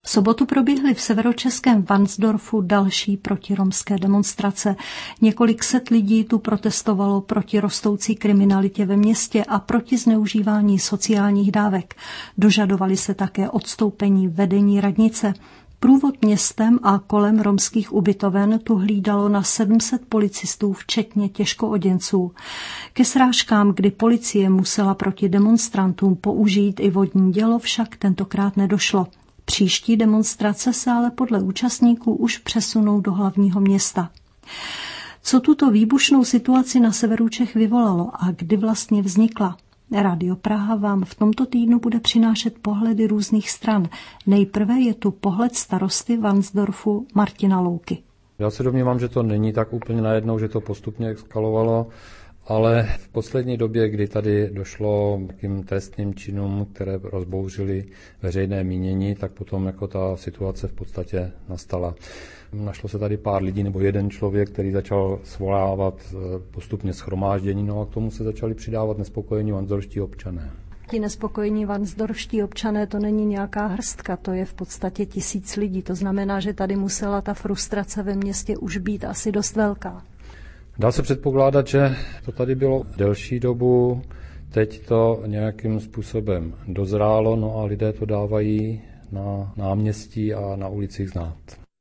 V sobotu proběhly v severočeském Varnsdorfu další protiromské demonstrace. Několik set lidí tu protestovalo proti rostoucí kriminalitě ve městě a proti zneužívání sociálních dávek. Dožadovali se také odstoupení vedení radnice. Průvod městem a kolem romských ubytoven tu hlídalo na 700 policistů, včetně těžkooděnců. Ke srážkám, kdy policie musela proti demonstrantům použít i vodní dělo, však tentokrát nedošlo. Příští demonstrace se ale podle účastníků už přesunou do hlavního města. Co tuto výbušnou situaci na severu Čech vyvolalo a kdy vlastně vznikla? Rádio Praha vám v tomto týdnu bude přinášet pohledy různých stran. Nejprve je tu pohled starosty Varnsdorfu Martina Louky. Já se domnívám, že to není tak úplně najednou, že to postupně eskalovalo, ale v poslední době, kdy tady došlo k těm trestným činům, které rozbouřily veřejné mínění, tak potom jako ta situace v podstatě nastala. Našlo se tady pár lidí nebo jeden člověk, který začal svolávat postupně shromáždění, no a k tomu se začali přidávat nespokojení varnsdorští občané. Ti nespokojení varnsdorští občané, to není nějaká hrstka, to je v podstatě 1000 lidí. To znamená, že tady musela ta frustrace ve městě už být asi dost velká. Dá se předpokládat, že to tady bylo delší dobu, teď to nějakým způsobem dozrálo, no a lidé to dávají na náměstí a na ulicích znát.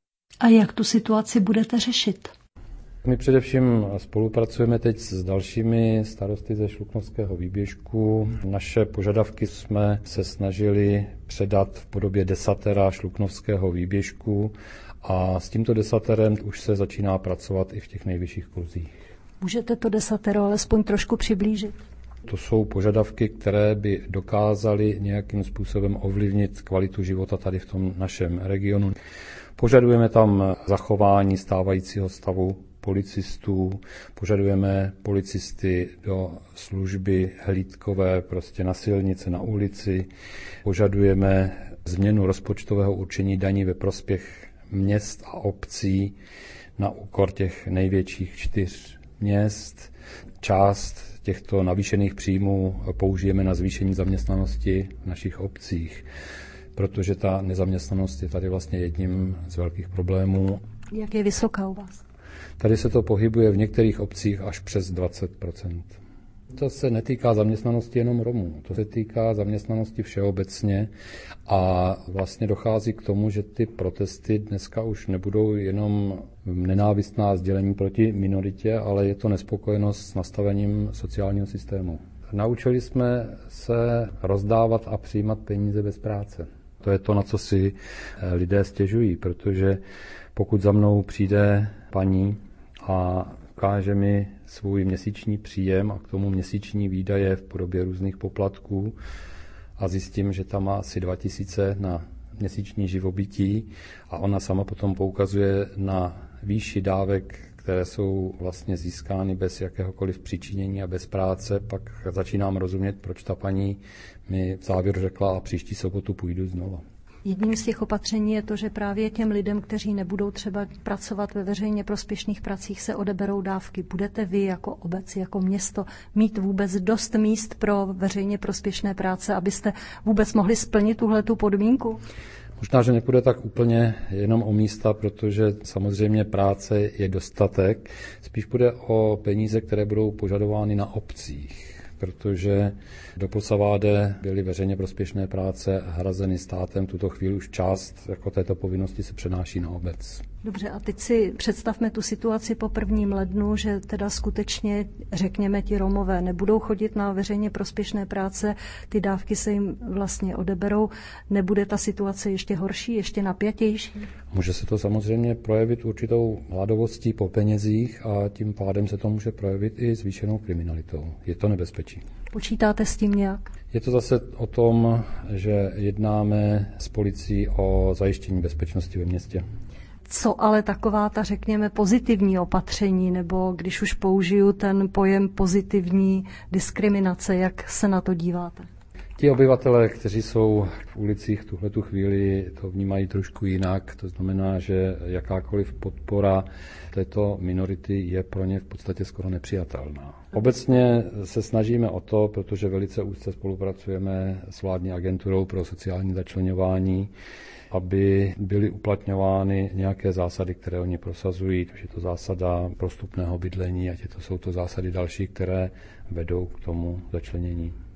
A jak tu situaci budete řešit? My především spolupracujeme teď s dalšími starosty ze Šluknovského výběžku. Naše požadavky jsme se snažili předat v podobě desatera Šluknovského výběžku a s tímto desaterem už se začíná pracovat i v těch nejvyšších kruzích. Můžete to desatero alespoň trošku přiblížit? To jsou požadavky, které by dokázaly nějakým způsobem ovlivnit kvalitu života tady v tom našem regionu. Požadujeme tam zachování stávajícího stavu policistů, požadujeme policisty do služby hlídkové, prostě na silnici, na ulici, požadujeme změnu rozpočtového určení daní ve prospěch měst a obcí na úkor těch největších 4 měst. Část těchto navýšených příjmů použijeme na zvýšení zaměstnanosti v našich obcích, protože ta nezaměstnanost je tady vlastně jedním z velkých problémů. Jak je vysoká u vás? Tady se to pohybuje v některých obcích až přes 20%. To se netýká zaměstnanosti jenom Romů, to se týká zaměstnanosti všeobecně a vlastně dochází k tomu, že ty protesty dneska už nebudou jenom nenávistná sdělení proti minoritě, ale je to nespokojenost s nastavením sociálního systému. Naučili jsme se rozdávat a přijímat peníze bez práce. To je to, na co si lidé stěžují, protože pokud za mnou přijde paní a ukáže mi svůj měsíční příjem a k tomu měsíční výdaje v podobě různých poplatků a zjistím, že tam má asi 2000 na měsíční živobytí a ona sama potom poukazuje na výši dávek, které jsou vlastně získány bez jakéhokoliv přičinění a bez práce, pak začínám rozumět, proč ta paní mi v závěru řekla a příští sobotu půjdu znova. Jedním z těch opatření je to, že právě těm lidem, kteří nebudou třeba pracovat ve veřejně prospěšných pracích, se odeberou dávky. Budete vy jako obec, jako město mít vůbec dost míst pro veřejně prospěšné práce, abyste vůbec mohli splnit tuhletu podmínku? Možná, že nepůjde tak úplně jenom o místa, protože samozřejmě práce je dostatek. Spíš půjde o peníze, které budou požadovány na obcích, protože doposaváde byly veřejně prospěšné práce hrazeny státem, tuto chvíli už část jako této povinnosti se přenáší na obec. Dobře, a teď si představme tu situaci po 1. lednu, že teda skutečně, řekněme, ti Romové nebudou chodit na veřejně prospěšné práce, ty dávky se jim vlastně odeberou. Nebude ta situace ještě horší, ještě napjatější? Může se to samozřejmě projevit určitou hladovostí po penězích a tím pádem se to může projevit i zvýšenou kriminalitou. Je to nebezpečí. Počítáte s tím nějak? Je to zase o tom, že jednáme s policií o zajištění bezpečnosti ve městě. Co ale taková ta, řekněme, pozitivní opatření, nebo když už použiju ten pojem pozitivní diskriminace, jak se na to díváte? Ti obyvatelé, kteří jsou v ulicích v tuhletu chvíli, to vnímají trošku jinak. To znamená, že jakákoliv podpora této minority je pro ně v podstatě skoro nepřijatelná. Obecně se snažíme o to, protože velice úzce spolupracujeme s vládní agenturou pro sociální začleňování, aby byly uplatňovány nějaké zásady, které oni prosazují, takže je to zásada prostupného bydlení, ať jsou to zásady další, které vedou k tomu začlenění.